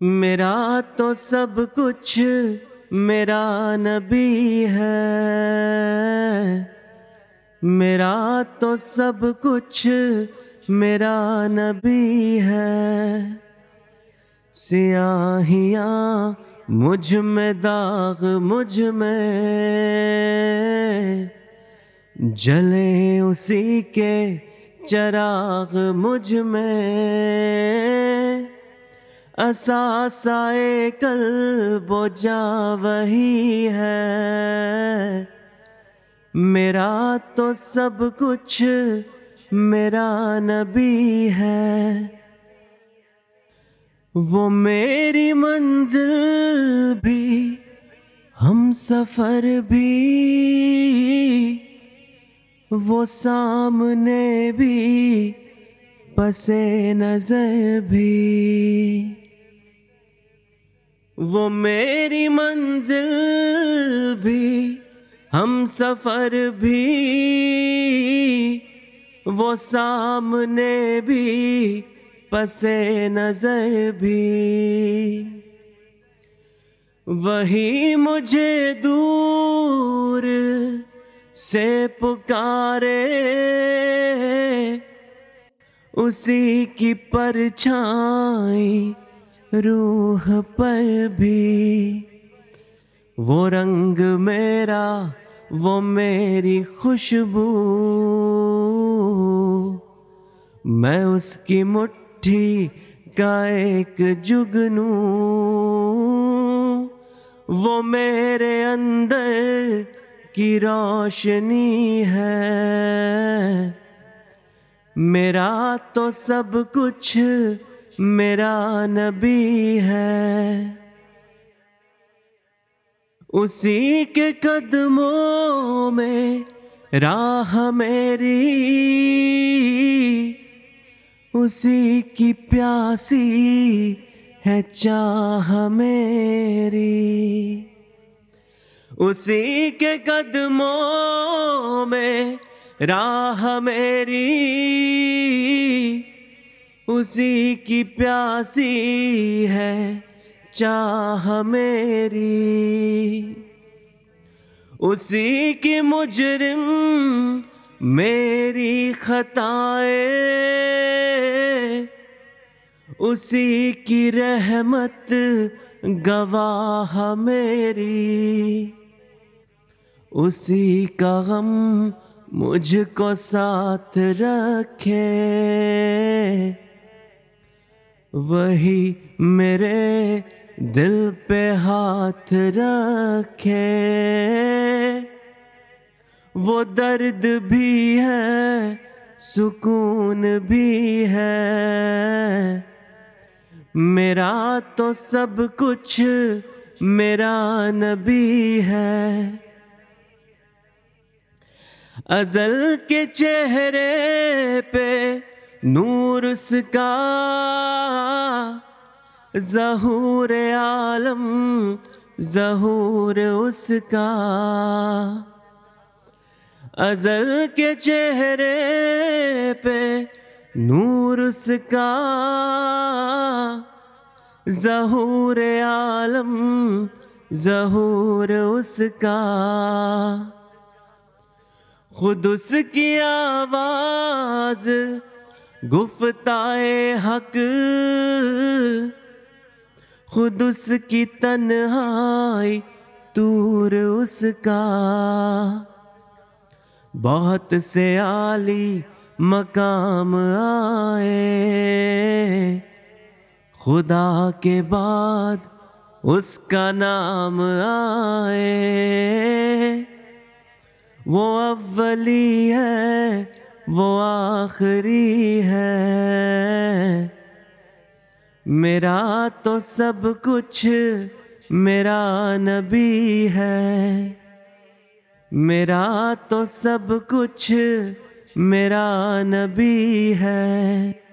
मेरा तो सब कुछ मेरा नबी है। मेरा तो सब कुछ मेरा नबी है। सियाहियाँ मुझ में, दाग मुझ में, जले उसी के चराग मुझ में। असासाए कल्बो जा वही है। मेरा तो सब कुछ मेरा नबी है। वो मेरी मंजिल भी, हम सफर भी, वो सामने भी, पसे नजर भी। वो मेरी मंजिल भी, हम सफर भी, वो सामने भी, पसे नजर भी। वही मुझे दूर से पुकारे, उसी की परछाई रूह पर भी। वो रंग मेरा, वो मेरी खुशबू, मैं उसकी मुट्ठी का एक जुगनू। वो मेरे अंदर की रोशनी है। मेरा तो सब कुछ मेरा नबी है। उसी के कदमों में राह मेरी, उसी की प्यासी है चाह मेरी। उसी के कदमों में राह मेरी, उसी की प्यासी है चाह मेरी। उसी की मुजरिम मेरी खताएं, उसी की रहमत गवाह मेरी। उसी का गम मुझको साथ रखे, वही मेरे दिल पे हाथ रखे। वो दर्द भी है, सुकून भी है। मेरा तो सब कुछ मेरा नबी है। अज़ल के चेहरे पे नूर उसका, ज़हूर आलम ज़हूर उसका। अज़ल के चेहरे पे नूर उसका, ज़हूर आलम ज़हूर उसका। खुद उसकी आवाज़ गुफ्ताए हक, खुद उसकी तन्हाई तूर उसका। बहुत से आली मकाम आए, खुदा के बाद उसका नाम आए। वो अव्वली है, वो आखिरी है। मेरा तो सब कुछ मेरा नबी है। मेरा तो सब कुछ मेरा नबी है।